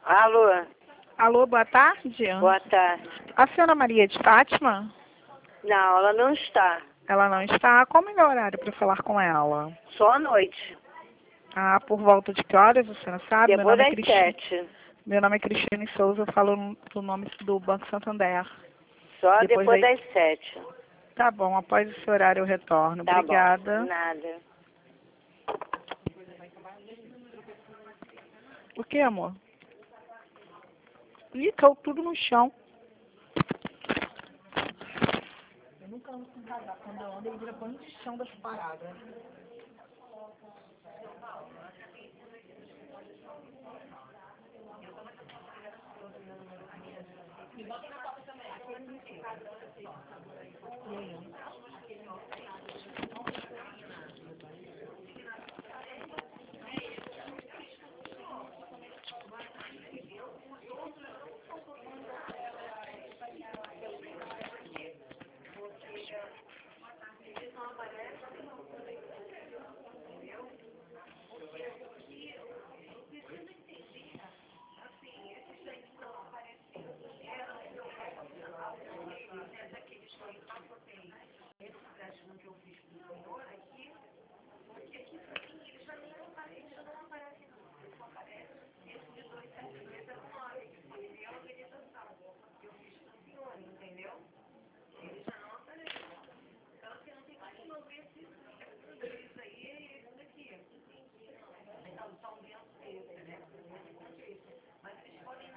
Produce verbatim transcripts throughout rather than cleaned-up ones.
Alô, Alô, boa tarde. boa tarde. A senhora Maria de Fátima? Não, ela não está. Ela não está. Qual o melhor horário para falar com ela? Só à noite. Ah, por volta de que horas, você não sabe? Meu Depois nome é das Cristina. sete. Meu nome é Cristiane Souza, eu falo do nome do Banco Santander. Só Depois depois, aí- das sete. Tá bom, após esse horário eu retorno. Tá Obrigada. bom. Nada. O que, amor? Ih, caiu tudo no chão. Eu nunca ando com casaco. Quando eu ando, ele vira pano de chão das paradas.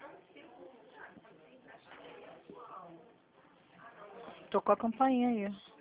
Tocou a campainha aí.